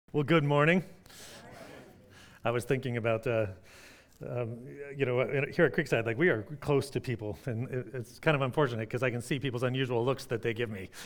Well, good morning. I was thinking about, here at Creekside, like we are close to people, and it's kind of unfortunate because I can see people's unusual looks that they give me.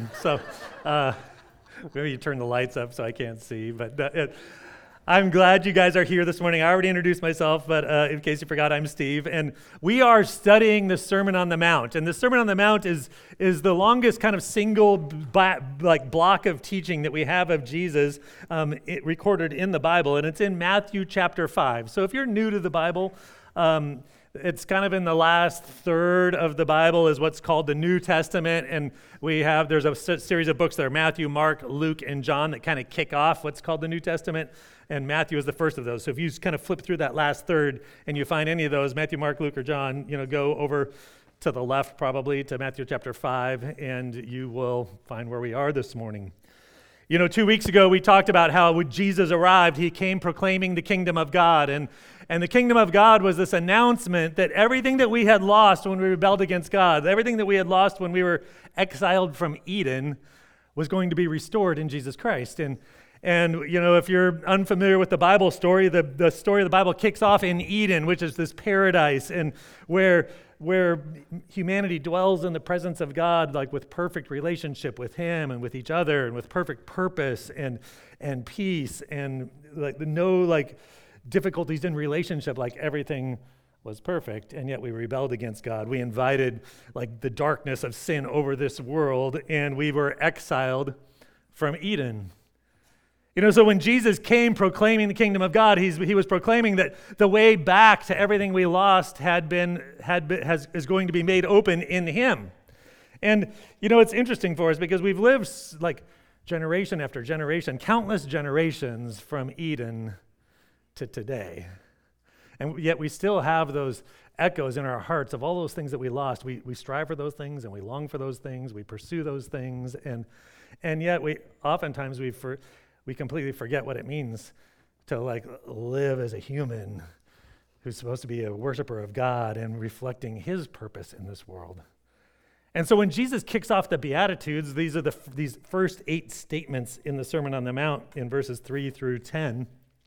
Maybe you turn the lights up so I can't see, but I'm glad you guys are here this morning. I already introduced myself, but in case you forgot, I'm Steve, and we are studying the Sermon on the Mount. And the Sermon on the Mount is the longest kind of single block of teaching that we have of Jesus recorded in the Bible, and it's in Matthew chapter 5. So if you're new to the Bible, it's kind of in the last third of the Bible is what's called the New Testament, and there's a series of books there, Matthew, Mark, Luke, and John, that kind of kick off what's called the New Testament, and Matthew is the first of those. So if you just kind of flip through that last third and you find any of those, Matthew, Mark, Luke, or John, go over to the left probably to Matthew chapter 5, and you will find where we are this morning. 2 weeks ago, we talked about how when Jesus arrived, he came proclaiming the kingdom of God. And the kingdom of God was this announcement that everything that we had lost when we rebelled against God, everything that we had lost when we were exiled from Eden, was going to be restored in Jesus Christ. And if you're unfamiliar with the Bible story, the story of the Bible kicks off in Eden, which is this paradise, and where humanity dwells in the presence of God, like with perfect relationship with Him and with each other, and with perfect purpose and peace, and no difficulties in relationship. Like everything was perfect, and yet we rebelled against God. We invited the darkness of sin over this world, and we were exiled from Eden. So when Jesus came proclaiming the kingdom of God, he was proclaiming that the way back to everything we lost is going to be made open in Him. And it's interesting for us because we've lived generation after generation, countless generations from Eden to today. And yet we still have those echoes in our hearts of all those things that we lost. We strive for those things, and we long for those things, we pursue those things, and yet oftentimes we completely forget what it means to live as a human who's supposed to be a worshiper of God and reflecting His purpose in this world. And so when Jesus kicks off the Beatitudes, these are these first 8 statements in the Sermon on the Mount in verses 3 through 10.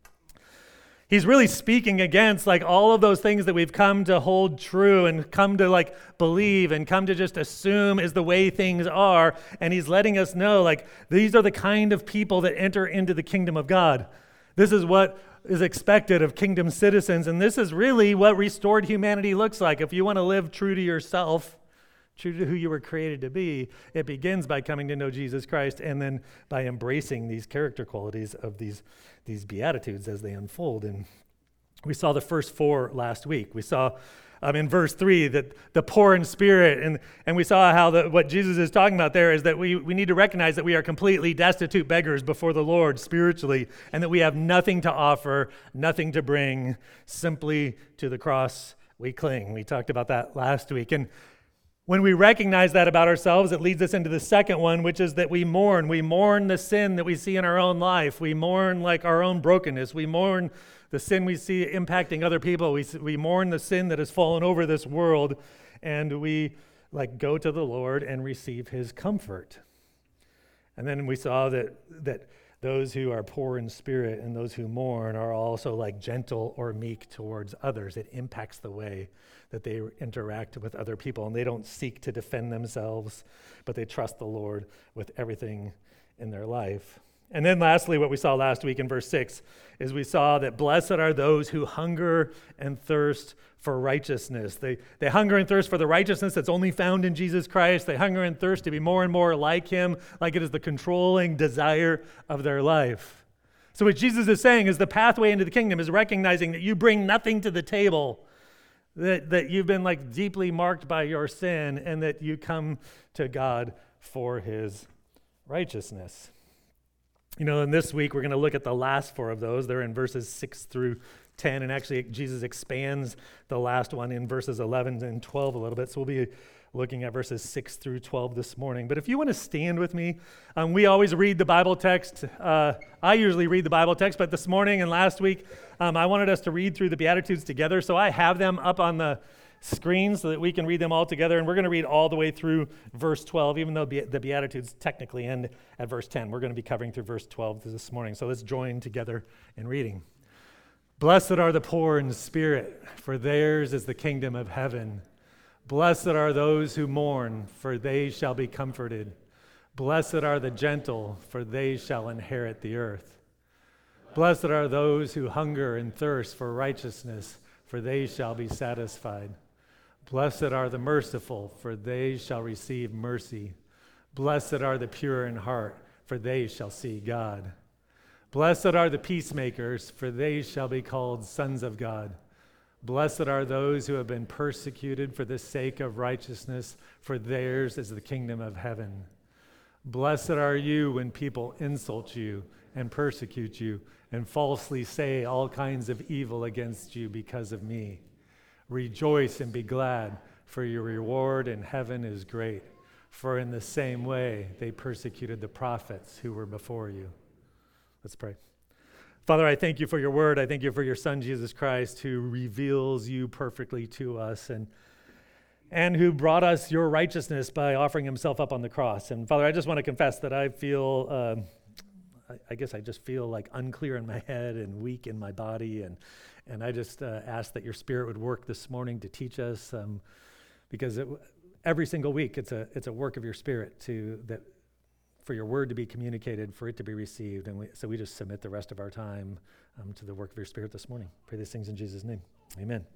He's really speaking against all of those things that we've come to hold true and come to believe and come to just assume is the way things are. And he's letting us know these are the kind of people that enter into the kingdom of God. This is what is expected of kingdom citizens. And this is really what restored humanity looks like. If you want to live true to yourself, true to who you were created to be, it begins by coming to know Jesus Christ and then by embracing these character qualities of these Beatitudes as they unfold. And we saw the first 4 last week. We saw in verse 3 that the poor in spirit, and we saw how what Jesus is talking about there is that we need to recognize that we are completely destitute beggars before the Lord spiritually, and that we have nothing to offer, nothing to bring, simply to the cross we cling. We talked about that last week. And when we recognize that about ourselves, it leads us into the second one, which is that we mourn. We mourn the sin that we see in our own life. We mourn our own brokenness. We mourn the sin we see impacting other people. We mourn the sin that has fallen over this world, and we go to the Lord and receive His comfort. And then we saw that those who are poor in spirit and those who mourn are also gentle or meek towards others. It impacts the way that they interact with other people, and they don't seek to defend themselves, but they trust the Lord with everything in their life. And then lastly, what we saw last week in verse 6 is we saw that blessed are those who hunger and thirst for righteousness. They hunger and thirst for the righteousness that's only found in Jesus Christ. They hunger and thirst to be more and more like Him, like it is the controlling desire of their life. So what Jesus is saying is the pathway into the kingdom is recognizing that you bring nothing to the table, that you've been deeply marked by your sin, and that you come to God for His righteousness. And this week we're going to look at the last 4 of those. They're in verses 6 through 10, and actually Jesus expands the last one in verses 11 and 12 a little bit. So we'll be looking at verses 6 through 12 this morning. But if you want to stand with me, we always read the Bible text. I usually read the Bible text, but this morning and last week, I wanted us to read through the Beatitudes together. So I have them up on the screen so that we can read them all together. And we're going to read all the way through verse 12, even though the Beatitudes technically end at verse 10. We're going to be covering through verse 12 this morning. So let's join together in reading. Blessed are the poor in spirit, for theirs is the kingdom of heaven. Blessed are those who mourn, for they shall be comforted. Blessed are the gentle, for they shall inherit the earth. Blessed are those who hunger and thirst for righteousness, for they shall be satisfied. Blessed are the merciful, for they shall receive mercy. Blessed are the pure in heart, for they shall see God. Blessed are the peacemakers, for they shall be called sons of God. Blessed are those who have been persecuted for the sake of righteousness, for theirs is the kingdom of heaven. Blessed are you when people insult you and persecute you and falsely say all kinds of evil against you because of me. Rejoice and be glad, for your reward in heaven is great. For in the same way they persecuted the prophets who were before you. Let's pray. Father, I thank you for your word. I thank you for your Son, Jesus Christ, who reveals you perfectly to us and who brought us your righteousness by offering himself up on the cross. And Father, I just want to confess that I feel, I guess I just feel like unclear in my head and weak in my body. And I just ask that your Spirit would work this morning to teach us, because every single week it's a work of your Spirit for your word to be communicated, for it to be received. And so we just submit the rest of our time to the work of your Spirit this morning. Pray these things in Jesus' name. Amen.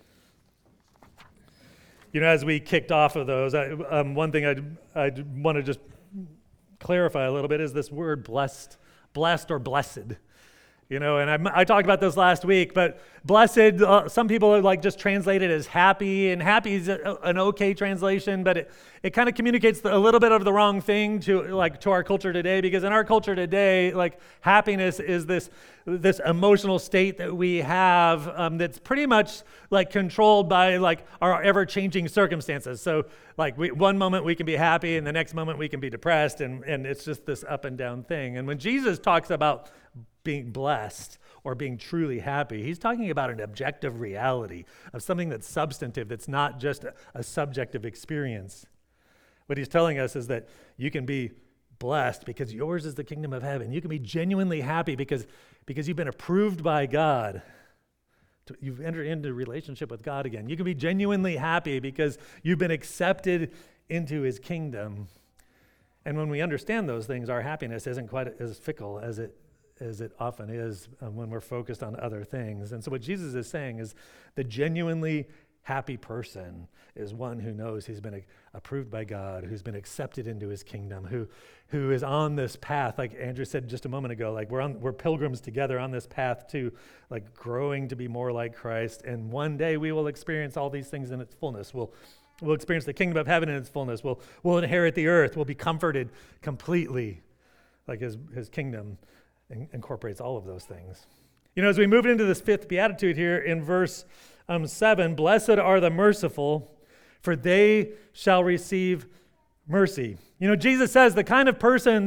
You know, as we kicked off of those, one thing I'd want to just clarify a little bit is this word blessed or blessed. You know, and I talked about this last week, but blessed, some people are like just translate it as happy, and happy is an okay translation, but it kind of communicates a little bit of the wrong thing to our culture today, because in our culture today, like happiness is this emotional state that we have that's pretty much like controlled by like our ever-changing circumstances. So like one moment we can be happy and the next moment we can be depressed, and it's just this up and down thing. And when Jesus talks about being blessed or being truly happy, he's talking about an objective reality of something that's substantive, that's not just a subjective experience. What he's telling us is that you can be blessed because yours is the kingdom of heaven. You can be genuinely happy because you've been approved by God. You've entered into a relationship with God again. You can be genuinely happy because you've been accepted into his kingdom. And when we understand those things, our happiness isn't quite as fickle as it often is when we're focused on other things. And so what Jesus is saying is the genuinely happy person is one who knows he's been approved by God, who's been accepted into his kingdom, who is on this path, like Andrew said just a moment ago, like we're pilgrims together on this path to like growing to be more like Christ. And one day we will experience all these things in its fullness. We'll experience the kingdom of heaven in its fullness. We'll inherit the earth. We'll be comforted completely, like his kingdom incorporates all of those things. You know, as we move into this fifth beatitude here in verse 7, blessed are the merciful, for they shall receive mercy. You know, Jesus says the kind of person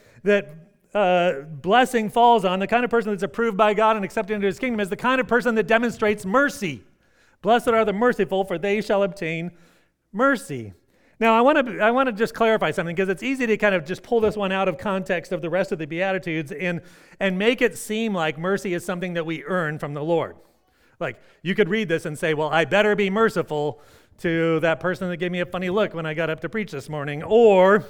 that blessing falls on, the kind of person that's approved by God and accepted into his kingdom, is the kind of person that demonstrates mercy. Blessed are the merciful, for they shall obtain mercy. Now, I want to just clarify something, because it's easy to kind of just pull this one out of context of the rest of the Beatitudes and make it seem like mercy is something that we earn from the Lord. Like, you could read this and say, well, I better be merciful to that person that gave me a funny look when I got up to preach this morning, or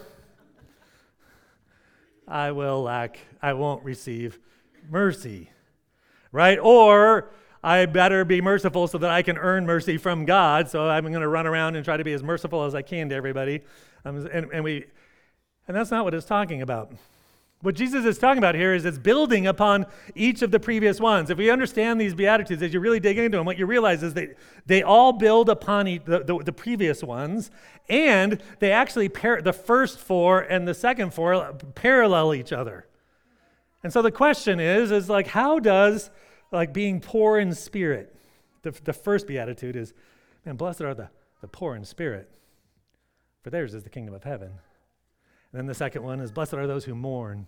I won't receive mercy, right? Or I better be merciful so that I can earn mercy from God, so I'm going to run around and try to be as merciful as I can to everybody. And that's not what it's talking about. What Jesus is talking about here is it's building upon each of the previous ones. If we understand these Beatitudes, as you really dig into them, what you realize is that they all build upon the previous ones, and they actually the first four and the second four parallel each other. And so the question is like, how does like being poor in spirit, the first beatitude is, man, blessed are the poor in spirit, for theirs is the kingdom of heaven. And then the second one is, blessed are those who mourn,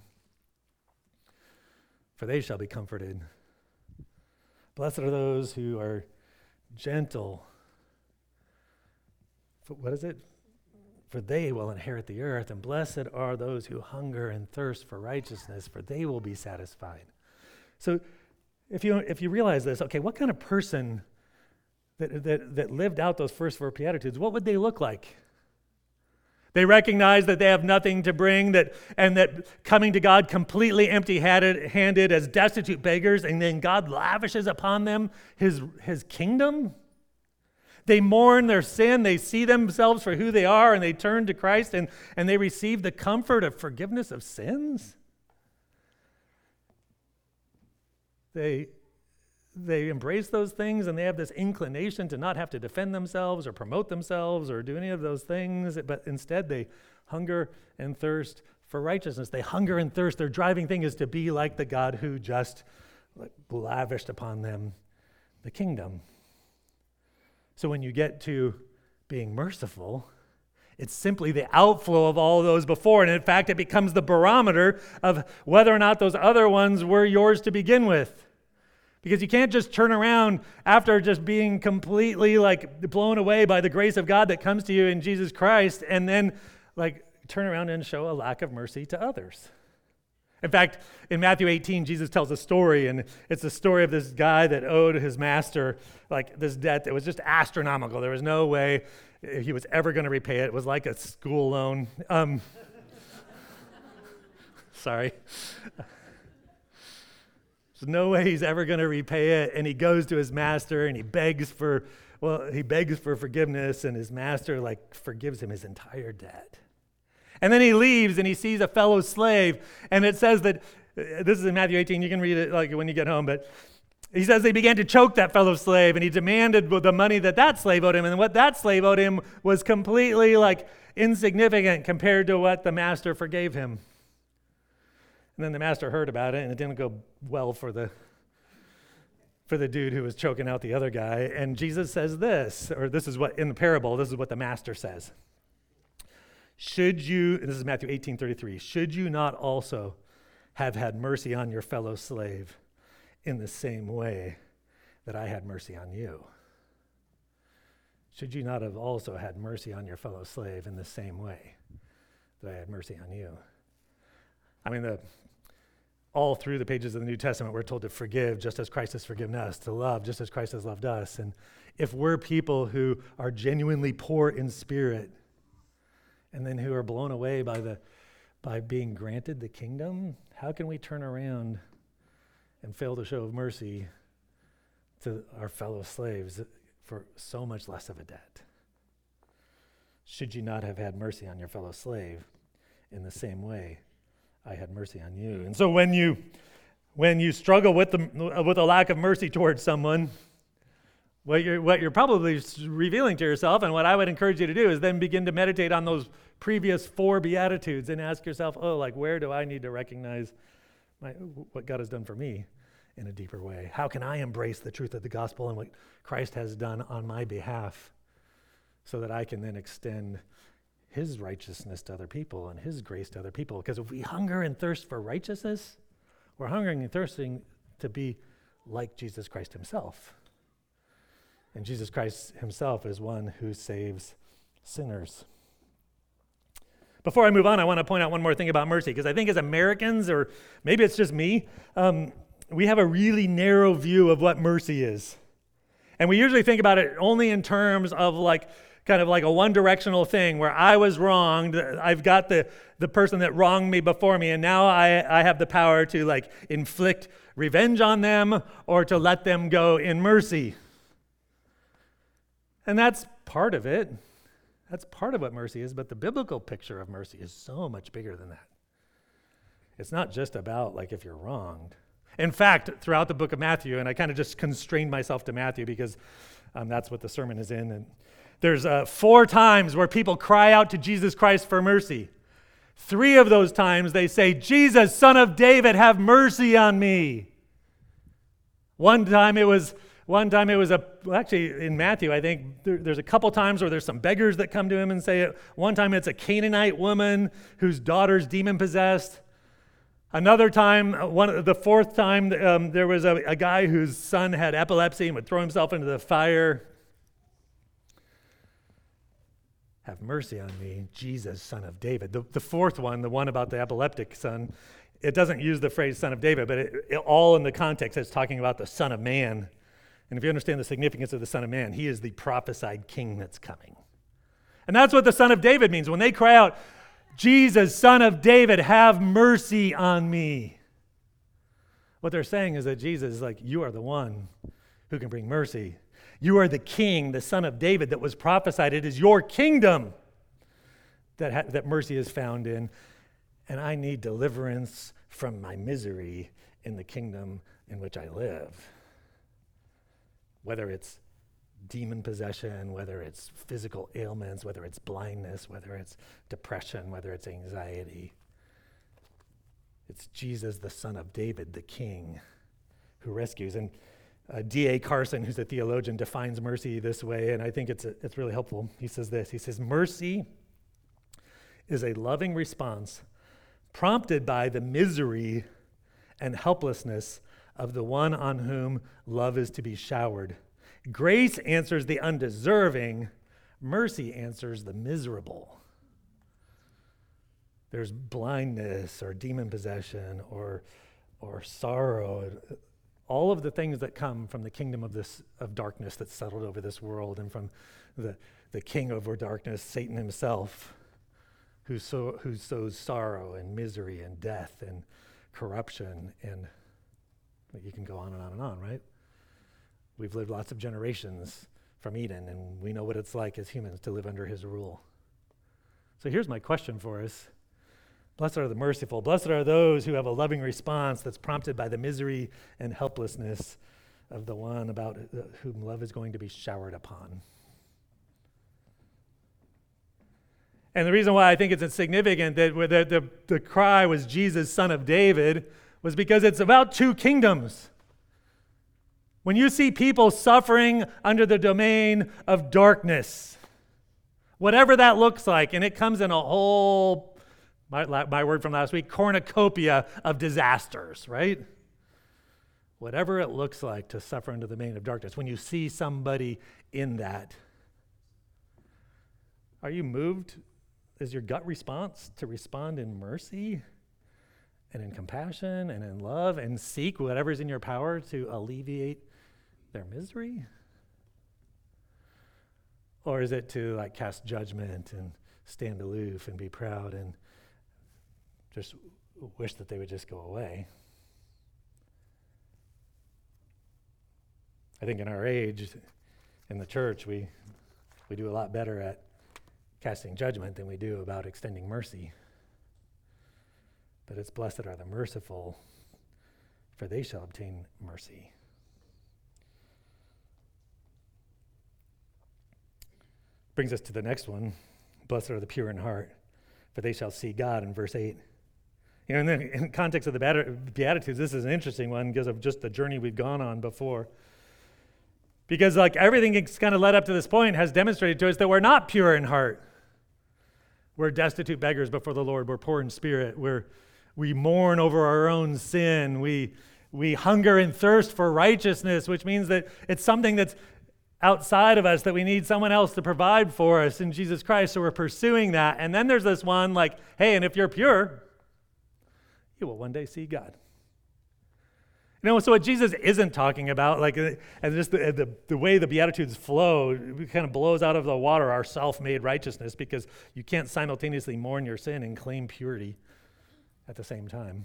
for they shall be comforted. Blessed are those who are gentle, what is it? For they will inherit the earth, and blessed are those who hunger and thirst for righteousness, for they will be satisfied. So if you realize this, okay, what kind of person that lived out those first four Beatitudes, what would they look like? They recognize that they have nothing to bring, and that coming to God completely empty-handed as destitute beggars, and then God lavishes upon them his kingdom. They mourn their sin, they see themselves for who they are, and they turn to Christ, and they receive the comfort of forgiveness of sins. They embrace those things, and they have this inclination to not have to defend themselves or promote themselves or do any of those things, but instead they hunger and thirst for righteousness. They hunger and thirst. Their driving thing is to be like the God who just lavished upon them the kingdom. So when you get to being merciful, it's simply the outflow of all of those before. And in fact, it becomes the barometer of whether or not those other ones were yours to begin with. Because you can't just turn around after just being completely blown away by the grace of God that comes to you in Jesus Christ and then turn around and show a lack of mercy to others. In fact, in Matthew 18, Jesus tells a story, and it's the story of this guy that owed his master this debt that was just astronomical. There was no way he was ever going to repay it. It was like a school loan. Sorry. There's no way he's ever going to repay it, and he goes to his master, and he begs for forgiveness, and his master forgives him his entire debt. And then he leaves and he sees a fellow slave. And it says that, this is in Matthew 18, you can read it when you get home, but he says they began to choke that fellow slave, and he demanded the money that slave owed him. And what that slave owed him was completely insignificant compared to what the master forgave him. And then the master heard about it, and it didn't go well for the dude who was choking out the other guy. And Jesus says this, or this is what, in the parable, this is what the master says. This is Matthew 18:33, should you not also have had mercy on your fellow slave in the same way that I had mercy on you? Should you not have also had mercy on your fellow slave in the same way that I had mercy on you? I mean, all through the pages of the New Testament, we're told to forgive just as Christ has forgiven us, to love just as Christ has loved us. And if we're people who are genuinely poor in spirit, and then who are blown away by being granted the kingdom, how can we turn around and fail to show mercy to our fellow slaves for so much less of a debt? Should you not have had mercy on your fellow slave in the same way I had mercy on you? And so when you struggle with a lack of mercy towards someone, what you're probably revealing to yourself, and what I would encourage you to do, is then begin to meditate on those previous four Beatitudes and ask yourself, where do I need to recognize what God has done for me in a deeper way? How can I embrace the truth of the gospel and what Christ has done on my behalf so that I can then extend his righteousness to other people and his grace to other people? Because if we hunger and thirst for righteousness, we're hungering and thirsting to be like Jesus Christ himself. And Jesus Christ himself is one who saves sinners. Before I move on, I want to point out one more thing about mercy, because I think as Americans, or maybe it's just me, we have a really narrow view of what mercy is. And we usually think about it only in terms of kind of like a one-directional thing where I was wronged. I've got the person that wronged me before me, and now I have the power to inflict revenge on them or to let them go in mercy. And that's part of it. That's part of what mercy is, but the biblical picture of mercy is so much bigger than that. It's not just about if you're wronged. In fact, throughout the book of Matthew, and I kind of just constrained myself to Matthew because that's what the sermon is in, and there's 4 times where people cry out to Jesus Christ for mercy. 3 of those times they say, Jesus, Son of David, have mercy on me. One time it was actually in Matthew, I think there's a couple times where there's some beggars that come to him and say it. One time it's a Canaanite woman whose daughter's demon-possessed. Another time, the 4th time, there was a guy whose son had epilepsy and would throw himself into the fire. have mercy on me, Jesus, son of David. The fourth one, the one about the epileptic son, it doesn't use the phrase son of David, but it all in the context, it's talking about the Son of Man. And if you understand the significance of the Son of Man, he is the prophesied king that's coming. And that's what the Son of David means. When they cry out, Jesus, son of David, have mercy on me. What they're saying is that Jesus is like, you are the one who can bring mercy. You are the king, the son of David that was prophesied. It is your kingdom that mercy is found in. And I need deliverance from my misery in the kingdom in which I live. Whether it's demon possession, whether it's physical ailments, whether it's blindness, whether it's depression, whether it's anxiety. It's Jesus, the son of David, the king, who rescues. And D.A. Carson, who's a theologian, defines mercy this way, and I think it's really helpful. He says this, he says, mercy is a loving response prompted by the misery and helplessness of the one on whom love is to be showered. Grace answers the undeserving. Mercy answers the miserable. There's blindness or demon possession or sorrow, all of the things that come from the kingdom of darkness that's settled over this world, and from the king over darkness, Satan himself, who sows sorrow and misery and death and corruption, and you can go on and on and on, right? We've lived lots of generations from Eden, and we know what it's like as humans to live under his rule. So here's my question for us. Blessed are the merciful. Blessed are those who have a loving response that's prompted by the misery and helplessness of the one about whom love is going to be showered upon. And the reason why I think it's significant that the cry was Jesus, son of David, was because it's about two kingdoms. When you see people suffering under the domain of darkness, whatever that looks like, and it comes in a whole, my word from last week, cornucopia of disasters, right? Whatever it looks like to suffer under the domain of darkness, when you see somebody in that, are you moved? Is your gut response to respond in mercy and in compassion and in love and seek whatever's in your power to alleviate their misery? Or is it to cast judgment and stand aloof and be proud and just wish that they would just go away? I think in our age, in the church, we do a lot better at casting judgment than we do about extending mercy. But it's blessed are the merciful, for they shall obtain mercy. Brings us to the next one. Blessed are the pure in heart, for they shall see God, in verse 8. In the context of the Beatitudes, this is an interesting one because of just the journey we've gone on before. Because everything that's kind of led up to this point has demonstrated to us that we're not pure in heart. We're destitute beggars before the Lord. We're poor in spirit. We mourn over our own sin. We hunger and thirst for righteousness, which means that it's something that's outside of us that we need someone else to provide for us in Jesus Christ. So we're pursuing that. And then there's this one hey, and if you're pure, you will one day see God. So what Jesus isn't talking about, and just the way the Beatitudes flow, it kind of blows out of the water our self-made righteousness, because you can't simultaneously mourn your sin and claim purity at the same time.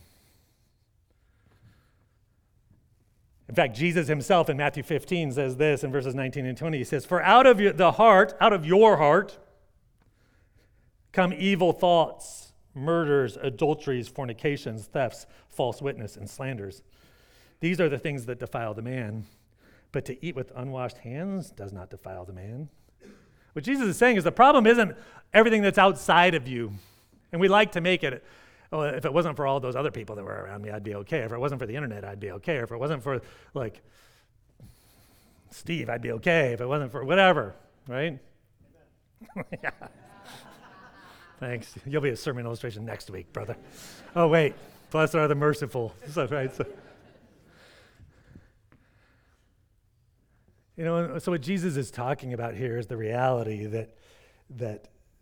In fact, Jesus himself in Matthew 15 says this in verses 19 and 20. He says, "For out of your heart, come evil thoughts, murders, adulteries, fornications, thefts, false witness, and slanders. These are the things that defile the man. But to eat with unwashed hands does not defile the man." What Jesus is saying is the problem isn't everything that's outside of you. And we like to make it, if it wasn't for all those other people that were around me, I'd be okay. If it wasn't for the internet, I'd be okay. If it wasn't for Steve, I'd be okay. If it wasn't for whatever, right? Yeah. Thanks. You'll be a sermon illustration next week, brother. Oh, wait. Blessed are the merciful. So, right? So what Jesus is talking about here is the reality that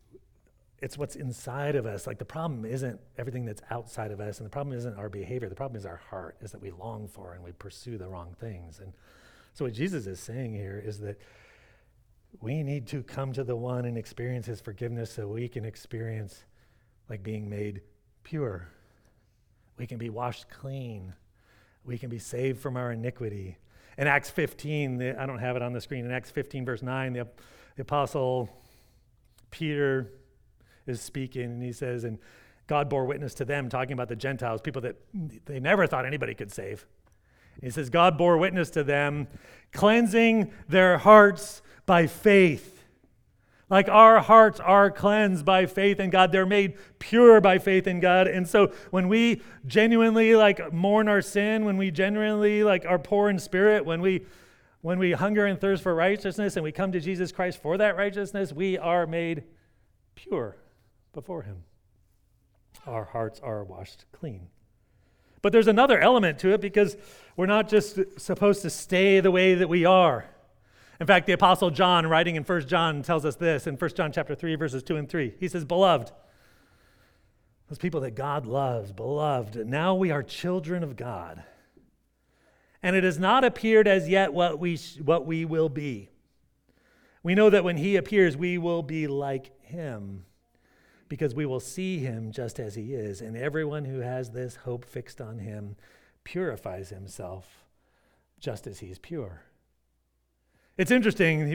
It's what's inside of us. Like the problem isn't everything that's outside of us, and the problem isn't our behavior. The problem is our heart, is that we long for and we pursue the wrong things. And so what Jesus is saying here is that we need to come to the one and experience his forgiveness so we can experience like being made pure. We can be washed clean. We can be saved from our iniquity. In Acts 15, I don't have it on the screen, in Acts 15 verse 9, the apostle Peter is speaking, and he says, and God bore witness to them, talking about the Gentiles, people that they never thought anybody could save. And he says, God bore witness to them, cleansing their hearts by faith. Like our hearts are cleansed by faith in God. They're made pure by faith in God. And so when we genuinely like mourn our sin, when we genuinely like are poor in spirit, when we hunger and thirst for righteousness and we come to Jesus Christ for that righteousness, we are made pure before him. Our hearts are washed clean. But there's another element to it, because we're not just supposed to stay the way that we are. In fact, the Apostle John, writing in 1 John, tells us this in 1 John chapter 3, verses 2 and 3. He says, "Beloved," those people that God loves, beloved, now we are children of God. And it has not appeared as yet what we will be. We know that when he appears, we will be like him, because we will see him just as he is. And everyone who has this hope fixed on him purifies himself just as he's pure. It's interesting,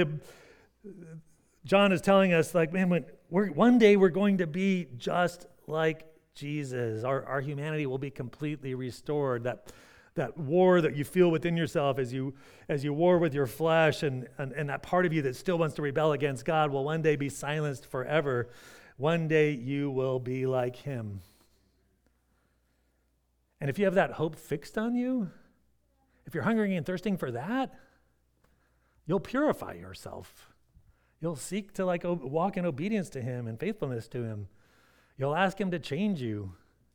John is telling us, like, man, one day we're going to be just like Jesus. Our humanity will be completely restored. That war that you feel within yourself as you war with your flesh and that part of you that still wants to rebel against God will one day be silenced forever. One day you will be like him. And if you have that hope fixed on you, if you're hungering and thirsting for that, you'll purify yourself. You'll seek to walk in obedience to him and faithfulness to him. You'll ask him to change you.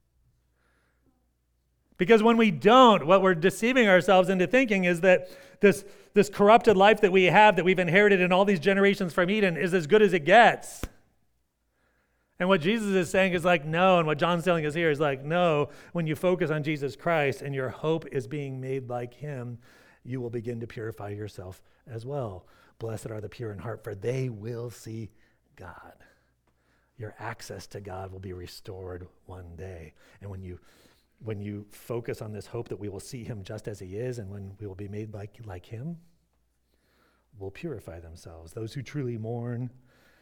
Because when we don't, what we're deceiving ourselves into thinking is that this corrupted life that we have, that we've inherited in all these generations from Eden, is as good as it gets. And what Jesus is saying is like, no, and what John's telling us here is like, no, when you focus on Jesus Christ and your hope is being made like him, you will begin to purify yourself as well. Blessed are the pure in heart, for they will see God. Your access to God will be restored one day. And when you focus on this hope that we will see him just as he is, and when we will be made like him, will purify themselves. Those who truly mourn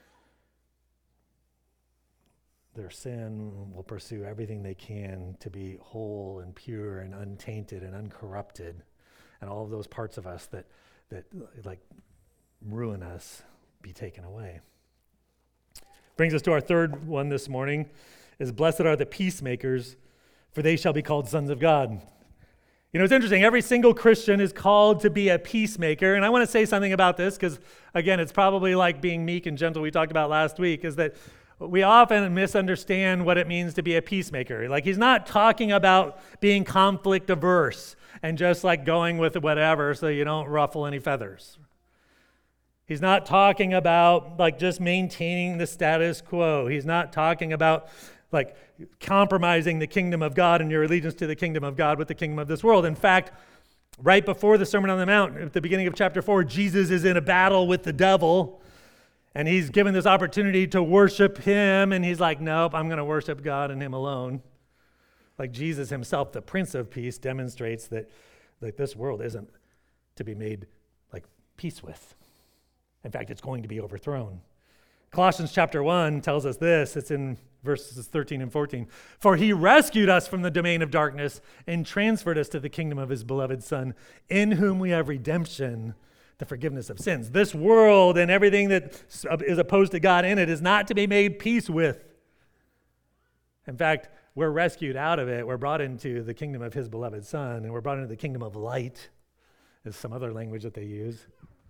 their sin will pursue everything they can to be whole and pure and untainted and uncorrupted, and all of those parts of us that like ruin us be taken away. Brings us to our third one this morning, is blessed are the peacemakers, for they shall be called sons of God. You know, it's interesting. Every single Christian is called to be a peacemaker. And I want to say something about this because, again, it's probably like being meek and gentle we talked about last week, is that we often misunderstand what it means to be a peacemaker. Like, he's not talking about being conflict averse and just like going with whatever so you don't ruffle any feathers. He's not talking about like just maintaining the status quo. He's not talking about like compromising the kingdom of God and your allegiance to the kingdom of God with the kingdom of this world. In fact, right before the Sermon on the Mount, at the beginning of chapter 4, Jesus is in a battle with the devil, and he's given this opportunity to worship him, and he's like, nope, I'm going to worship God and him alone. Like Jesus himself, the Prince of Peace, demonstrates that this world isn't to be made like peace with. In fact, it's going to be overthrown. Colossians chapter 1 tells us this. It's in verses 13 and 14. For he rescued us from the domain of darkness and transferred us to the kingdom of his beloved Son, in whom we have redemption, the forgiveness of sins. This world and everything that is opposed to God in it is not to be made peace with. In fact, we're rescued out of it. We're brought into the kingdom of his beloved Son, and we're brought into the kingdom of light, is some other language that they use.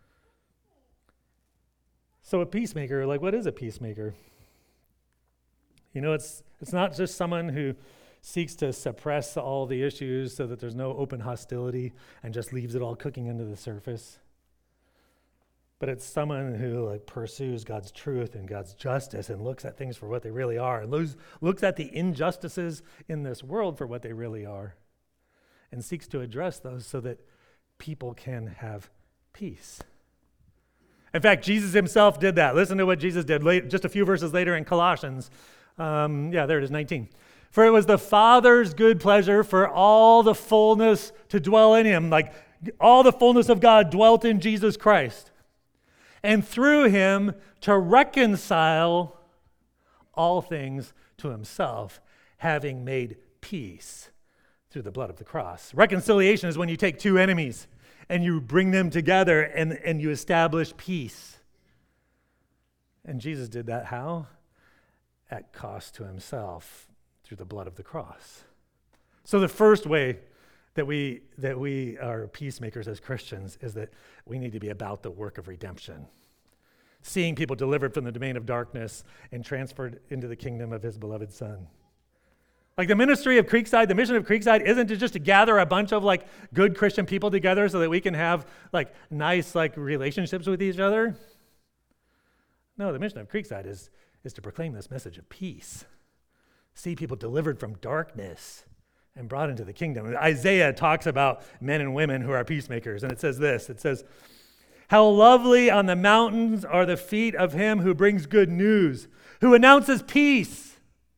So a peacemaker, like, what is a peacemaker? You know, it's not just someone who seeks to suppress all the issues so that there's no open hostility and just leaves it all cooking under the surface. but it's someone who like pursues God's truth and God's justice and looks at things for what they really are, and looks at the injustices in this world for what they really are, and seeks to address those so that people can have peace. In fact, Jesus himself did that. Listen to what Jesus did just a few verses later in Colossians. There it is, 19. For it was the Father's good pleasure for all the fullness to dwell in him. Like all the fullness of God dwelt in Jesus Christ. And through him to reconcile all things to himself, having made peace through the blood of the cross. Reconciliation is when you take two enemies and you bring them together and you establish peace. And Jesus did that how? At cost to himself through the blood of the cross. So the first way that we are peacemakers as Christians is that we need to be about the work of redemption. Seeing people delivered from the domain of darkness and transferred into the kingdom of his beloved Son. Like the ministry of Creekside, the mission of Creekside isn't just to gather a bunch of like good Christian people together so that we can have like nice like relationships with each other. No, the mission of Creekside is to proclaim this message of peace. See people delivered from darkness and brought into the kingdom. Isaiah talks about men and women who are peacemakers, and it says this, it says, how lovely on the mountains are the feet of him who brings good news, who announces peace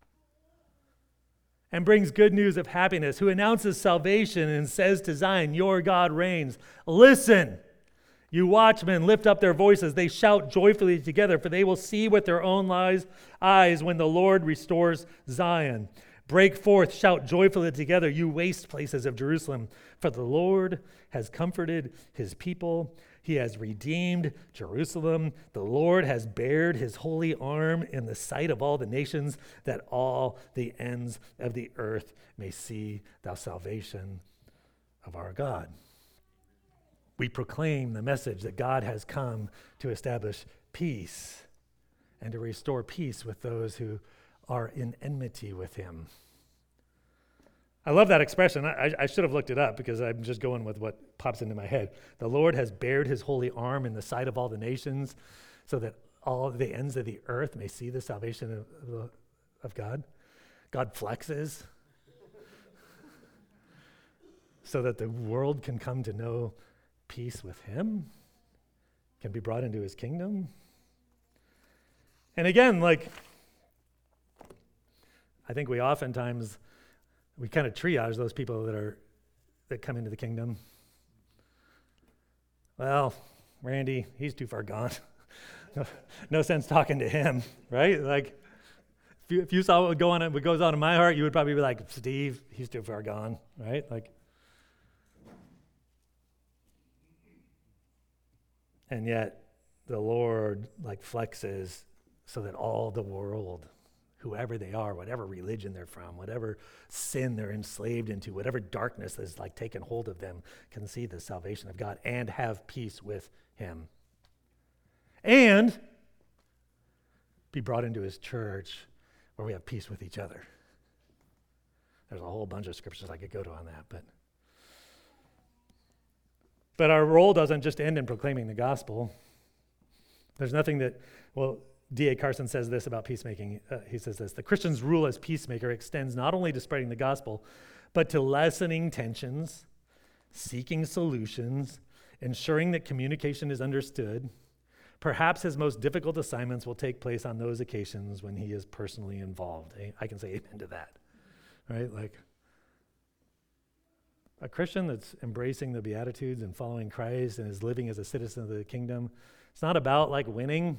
and brings good news of happiness, who announces salvation and says to Zion, your God reigns. Listen, you watchmen, lift up their voices. They shout joyfully together, for they will see with their own eyes when the Lord restores Zion. Break forth, shout joyfully together, you waste places of Jerusalem, for the Lord has comforted his people. He has redeemed Jerusalem. The Lord has bared his holy arm in the sight of all the nations, that all the ends of the earth may see the salvation of our God. We proclaim the message that God has come to establish peace and to restore peace with those who are in enmity with him. I love that expression. I should have looked it up because I'm just going with what pops into my head. The Lord has bared his holy arm in the sight of all the nations so that all the ends of the earth may see the salvation of God. God flexes so that the world can come to know peace with him, can be brought into his kingdom. And again, like, I think we oftentimes we kind of triage those people that come into the kingdom. Well, Randy, he's too far gone. No sense talking to him, right? Like, if you saw what goes on in my heart, you would probably be like, Steve, he's too far gone, right? Like, and yet the Lord like flexes so that all the world, whoever they are, whatever religion they're from, whatever sin they're enslaved into, whatever darkness has like taken hold of them, can see the salvation of God and have peace with him. And be brought into his church where we have peace with each other. There's a whole bunch of scriptures I could go to on that, but our role doesn't just end in proclaiming the gospel. There's nothing that, D.A. Carson says this about peacemaking. He says this, the Christian's rule as peacemaker extends not only to spreading the gospel, but to lessening tensions, seeking solutions, ensuring that communication is understood. Perhaps his most difficult assignments will take place on those occasions when he is personally involved. I can say amen to that, right? Like a Christian that's embracing the Beatitudes and following Christ and is living as a citizen of the kingdom, it's not about like winning.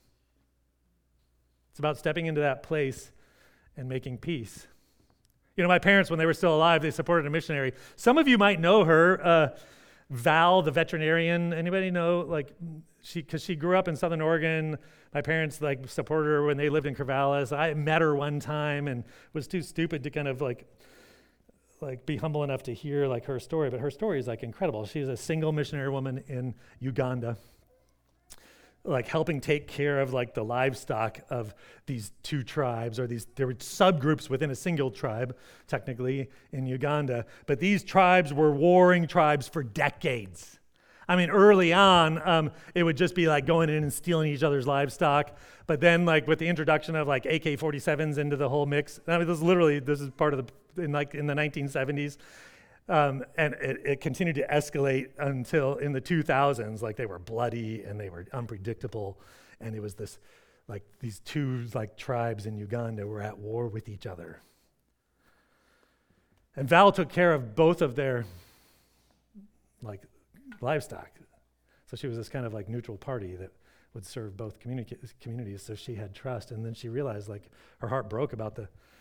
It's about stepping into that place and making peace. You know, my parents, when they were still alive, they supported a missionary. Some of you might know her, Val, the veterinarian. Anybody know? Like, because she grew up in Southern Oregon. My parents like supported her when they lived in Corvallis. I met her one time and was too stupid to kind of like be humble enough to hear like her story. But her story is like incredible. She's a single missionary woman in Uganda, like helping take care of like the livestock of these two tribes, or there were subgroups within a single tribe, technically, in Uganda. But these tribes were warring tribes for decades. I mean, early on, it would just be like going in and stealing each other's livestock. But then, like with the introduction of like AK-47s into the whole mix, I mean, this is part of in the 1970s, and it continued to escalate until in the 2000s. Like they were bloody and they were unpredictable, and it was this, like these two like tribes in Uganda were at war with each other. And Val took care of both of their like livestock. So she was this kind of like neutral party that would serve both communities. So she had trust. And then she realized like her heart broke about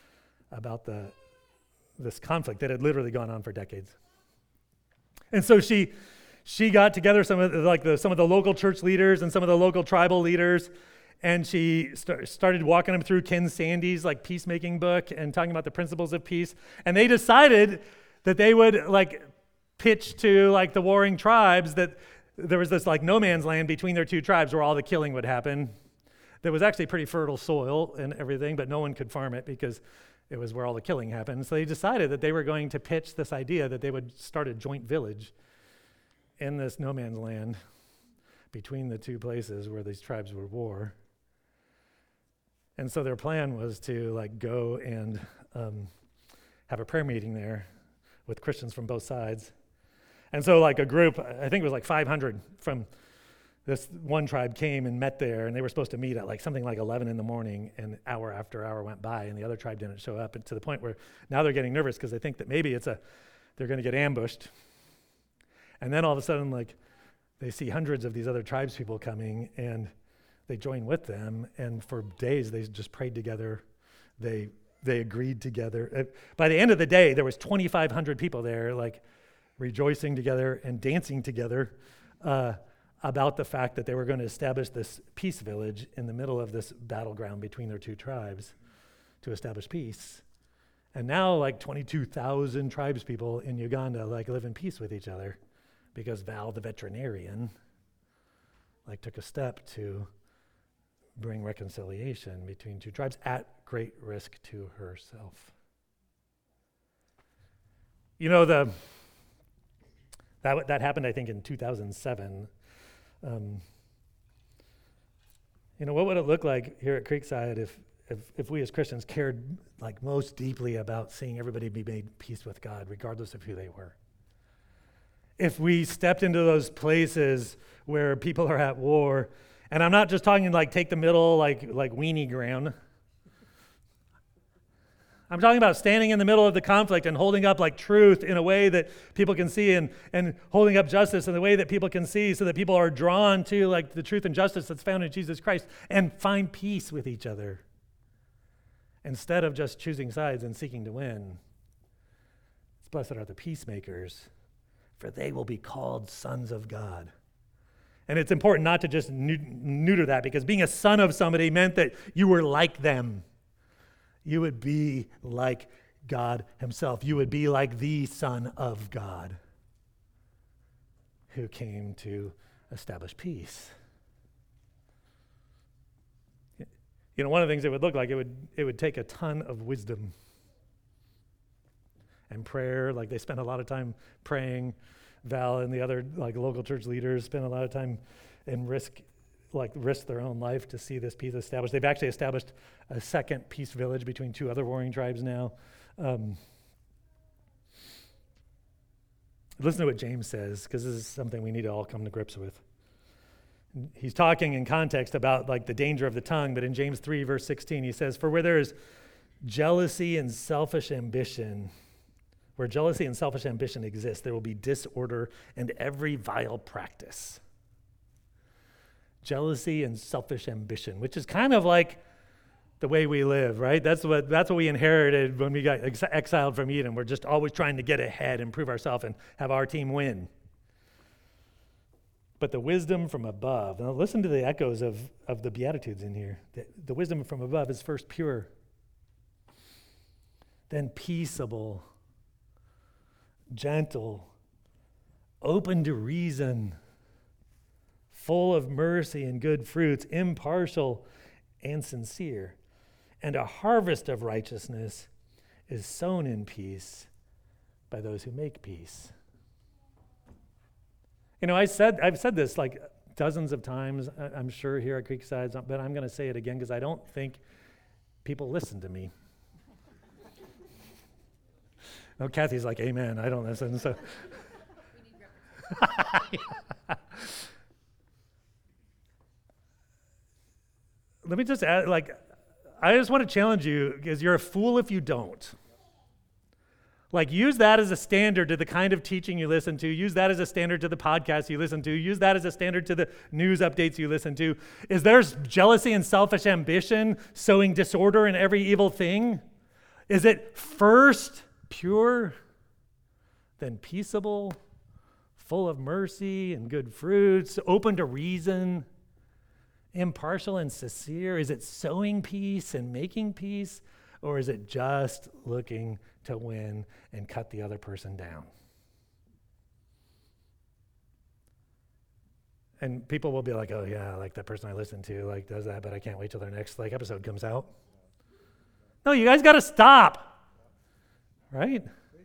this conflict that had literally gone on for decades. And so she got together some of the local church leaders and some of the local tribal leaders, and she started walking them through Ken Sande's like peacemaking book and talking about the principles of peace. And they decided that they would like pitch to like the warring tribes that there was this like no man's land between their two tribes where all the killing would happen. There was actually pretty fertile soil and everything, but no one could farm it because it was where all the killing happened. So they decided that they were going to pitch this idea that they would start a joint village in this no man's land between the two places where these tribes were at war. And so their plan was to like go and have a prayer meeting there with Christians from both sides. And so like a group, I think it was like 500 from this one tribe came and met there, and they were supposed to meet at like something like 11 in the morning, and hour after hour went by and the other tribe didn't show up, and to the point where now they're getting nervous because they think that maybe they're going to get ambushed. And then all of a sudden like they see hundreds of these other tribes people coming, and they join with them, and for days they just prayed together. They agreed together. By the end of the day, there was 2,500 people there, like rejoicing together and dancing together about the fact that they were going to establish this peace village in the middle of this battleground between their two tribes to establish peace. And now like 22,000 tribes people in Uganda like live in peace with each other because Val, the veterinarian, like took a step to bring reconciliation between two tribes at great risk to herself. You know, that happened, I think, in 2007. You know, what would it look like here at Creekside if we as Christians cared like most deeply about seeing everybody be made peace with God, regardless of who they were? If we stepped into those places where people are at war, and I'm not just talking like take the middle, like weenie ground. I'm talking about standing in the middle of the conflict and holding up like truth in a way that people can see, and holding up justice in a way that people can see, so that people are drawn to like the truth and justice that's found in Jesus Christ and find peace with each other instead of just choosing sides and seeking to win. It's blessed are the peacemakers, for they will be called sons of God. And it's important not to just neuter that, because being a son of somebody meant that you were like them. You would be like God himself. You would be like the Son of God who came to establish peace. You know, one of the things it would look like, it would take a ton of wisdom and prayer. Like they spent a lot of time praying. Val and the other like local church leaders spent a lot of time and risk their own life to see this peace established. They've actually established a second peace village between two other warring tribes now. Listen to what James says, because this is something we need to all come to grips with. He's talking in context about like the danger of the tongue, but in James 3 verse 16 he says, "For where there is jealousy and selfish ambition, where jealousy and selfish ambition exist, there will be disorder and every vile practice." Jealousy and selfish ambition, which is kind of like the way we live, right? That's what we inherited when we got exiled from Eden. We're just always trying to get ahead and prove ourselves and have our team win. But the wisdom from above, now listen to the echoes of the Beatitudes in here. The wisdom from above is first pure, then peaceable, gentle, open to reason, full of mercy and good fruits, impartial and sincere. And a harvest of righteousness is sown in peace by those who make peace. I've said this like dozens of times, I'm sure, here at Creekside, but I'm going to say it again because I don't think people listen to me. Oh, Kathy's like, amen, I don't listen, so. Let me just add, I just want to challenge you because you're a fool if you don't. Use that as a standard to the kind of teaching you listen to. Use that as a standard to the podcasts you listen to. Use that as a standard to the news updates you listen to. Is there jealousy and selfish ambition sowing disorder in every evil thing? Is it first pure, then peaceable, full of mercy and good fruits, open to reason, impartial and sincere? Is it sowing peace and making peace? Or is it just looking to win and cut the other person down? And people will be like, oh yeah, that person I listen to does that, but I can't wait till their next episode comes out. No, you guys got to stop. Right?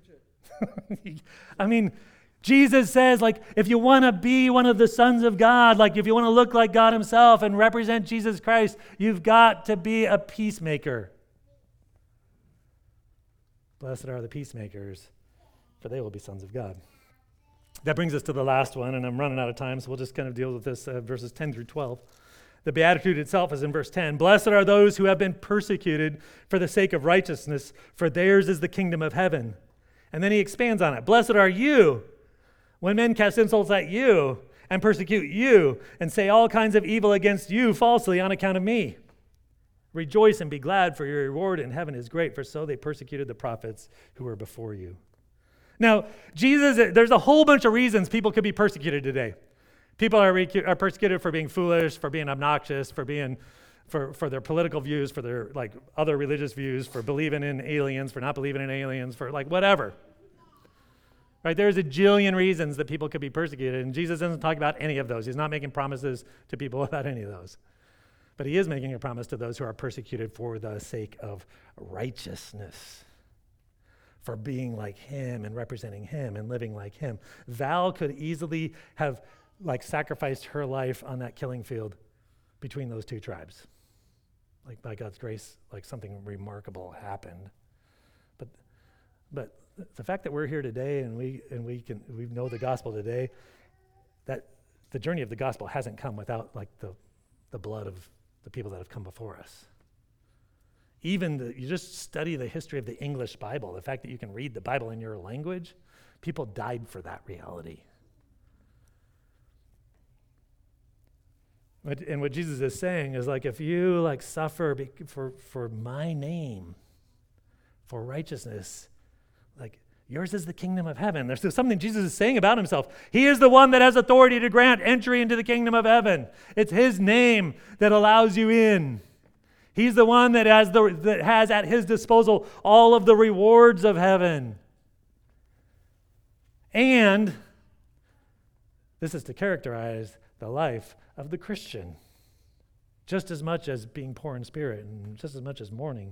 I mean, Jesus says, if you want to be one of the sons of God, if you want to look like God himself and represent Jesus Christ, you've got to be a peacemaker. Blessed are the peacemakers, for they will be sons of God. That brings us to the last one, and I'm running out of time, so we'll just kind of deal with this, verses 10 through 12. The Beatitude itself is in verse 10. Blessed are those who have been persecuted for the sake of righteousness, for theirs is the kingdom of heaven. And then he expands on it. Blessed are you when men cast insults at you and persecute you and say all kinds of evil against you falsely on account of me. Rejoice and be glad, for your reward in heaven is great, for so they persecuted the prophets who were before you. Now, there's a whole bunch of reasons people could be persecuted today. People are persecuted for being foolish, for being obnoxious, for their political views, for their other religious views, for believing in aliens, for not believing in aliens, for whatever. Right? There's a jillion reasons that people could be persecuted, and Jesus doesn't talk about any of those. He's not making promises to people about any of those. But he is making a promise to those who are persecuted for the sake of righteousness, for being like him and representing him and living like him. Val could easily have sacrificed her life on that killing field between those two tribes. By God's grace, something remarkable happened. But the fact that we're here today and we know the gospel today, that the journey of the gospel hasn't come without the blood of the people that have come before us. You just study the history of the English Bible, the fact that you can read the Bible in your language, people died for that reality. And what Jesus is saying is if you suffer for my name, for righteousness, yours is the kingdom of heaven. There's something Jesus is saying about himself. He is the one that has authority to grant entry into the kingdom of heaven. It's his name that allows you in. He's the one that has at his disposal all of the rewards of heaven. And this is to characterize the life of the Christian, just as much as being poor in spirit and just as much as mourning.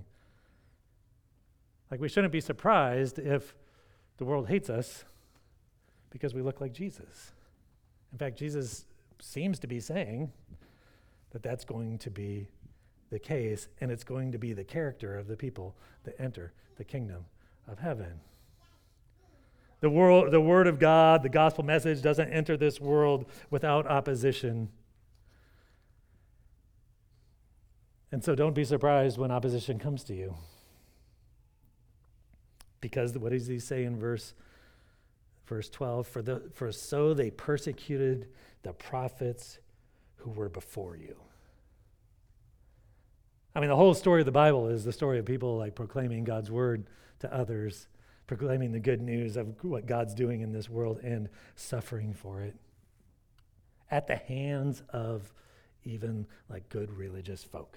We shouldn't be surprised if the world hates us because we look like Jesus. In fact, Jesus seems to be saying that that's going to be the case, and it's going to be the character of the people that enter the kingdom of heaven. The word of God, the gospel message doesn't enter this world without opposition. And so don't be surprised when opposition comes to you. Because what does he say in verse 12? For so they persecuted the prophets who were before you. I mean, the whole story of the Bible is the story of people proclaiming God's word to others, proclaiming the good news of what God's doing in this world and suffering for it at the hands of even good religious folks.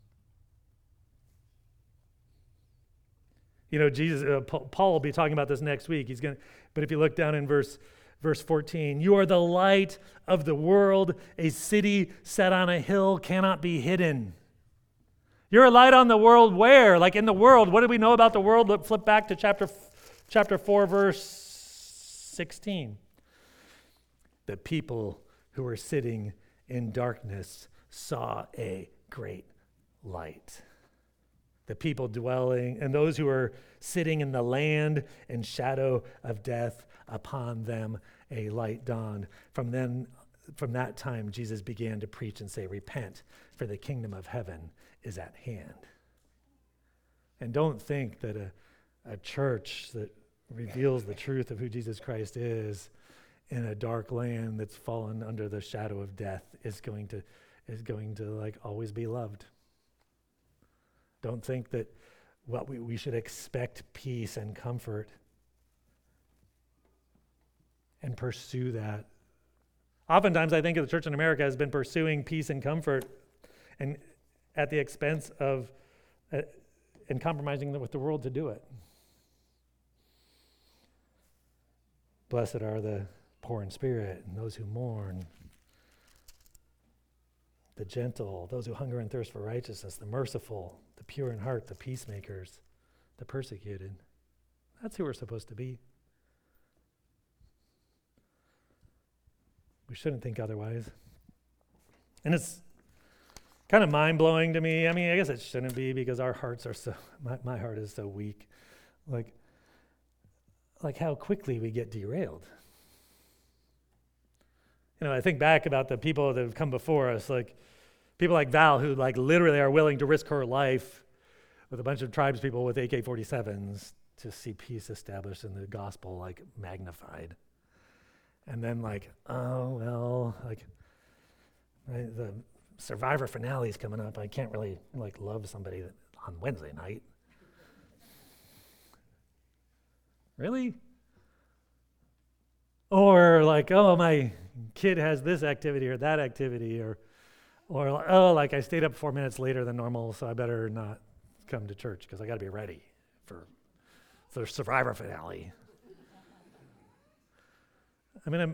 Jesus, Paul will be talking about this next week. But if you look down in verse 14, you are the light of the world. A city set on a hill cannot be hidden. You're a light on the world where? In the world. What do we know about the world? Let's flip back to chapter 4, verse 16. the people who were sitting in darkness saw a great light. The people dwelling, and those who were sitting in the land and shadow of death, upon them a light dawned. From that time, Jesus began to preach and say, repent, for the kingdom of heaven is at hand. And don't think that a church that reveals the truth of who Jesus Christ is in a dark land that's fallen under the shadow of death is going to like always be loved. Don't think that we should expect peace and comfort and pursue that. Oftentimes, I think the church in America has been pursuing peace and comfort and at the expense of and compromising with the world to do it. Blessed are the poor in spirit and those who mourn, the gentle, those who hunger and thirst for righteousness, the merciful, the pure in heart, the peacemakers, the persecuted. That's who we're supposed to be. We shouldn't think otherwise. And it's kind of mind-blowing to me. I mean, I guess it shouldn't be because our hearts are so, my heart is so weak. Like how quickly we get derailed. I think back about the people that have come before us, like people like Val, who like literally are willing to risk her life with a bunch of tribes people with AK-47s to see peace established and the gospel like magnified. And then like, oh, well, like the Survivor finale is coming up. I can't really like love somebody on Wednesday night. Really? Or like, oh, my kid has this activity or that activity, or oh, like I stayed up 4 minutes later than normal, so I better not come to church because I got to be ready for the Survivor finale. I mean,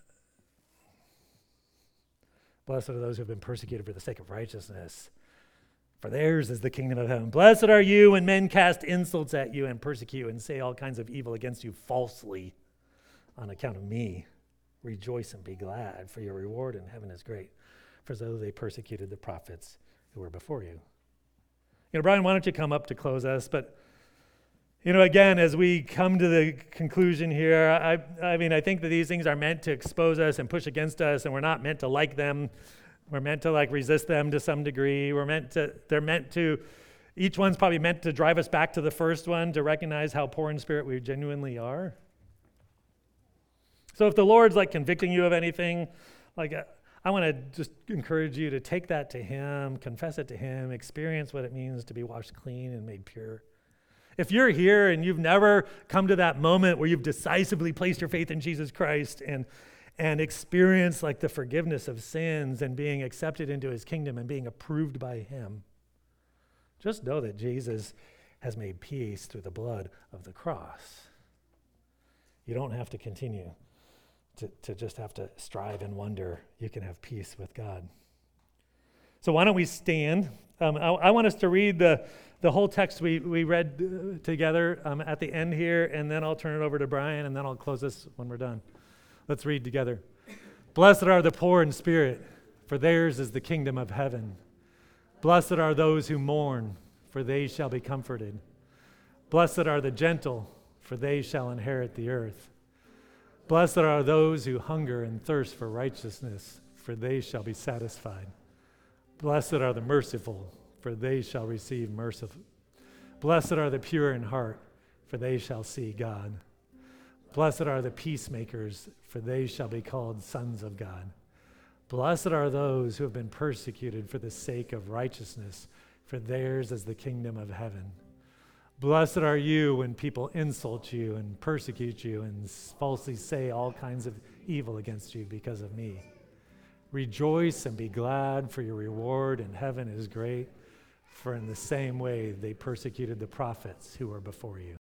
blessed are those who have been persecuted for the sake of righteousness, for theirs is the kingdom of heaven. Blessed are you when men cast insults at you and persecute and say all kinds of evil against you falsely on account of me. Rejoice and be glad, for your reward in heaven is great. For so they persecuted the prophets who were before you. Brian, why don't you come up to close us? But, again, as we come to the conclusion here, I think that these things are meant to expose us and push against us, and we're not meant to like them. We're meant to resist them to some degree. Each one's probably meant to drive us back to the first one, to recognize how poor in spirit we genuinely are. So if the Lord's convicting you of anything, I want to just encourage you to take that to Him, confess it to Him, experience what it means to be washed clean and made pure. If you're here and you've never come to that moment where you've decisively placed your faith in Jesus Christ and experienced the forgiveness of sins and being accepted into His kingdom and being approved by Him, just know that Jesus has made peace through the blood of the cross. You don't have to continue to just have to strive and wonder. You can have peace with God. So why don't we stand? I want us to read the whole text we read together at the end here, and then I'll turn it over to Brian, and then I'll close this when we're done. Let's read together. Blessed are the poor in spirit, for theirs is the kingdom of heaven. Blessed are those who mourn, for they shall be comforted. Blessed are the gentle, for they shall inherit the earth. Blessed are those who hunger and thirst for righteousness, for they shall be satisfied. Blessed are the merciful, for they shall receive mercy. Blessed are the pure in heart, for they shall see God. Blessed are the peacemakers, for they shall be called sons of God. Blessed are those who have been persecuted for the sake of righteousness, for theirs is the kingdom of heaven. Blessed are you when people insult you and persecute you and falsely say all kinds of evil against you because of me. Rejoice and be glad, for your reward in heaven is great, for in the same way they persecuted the prophets who were before you.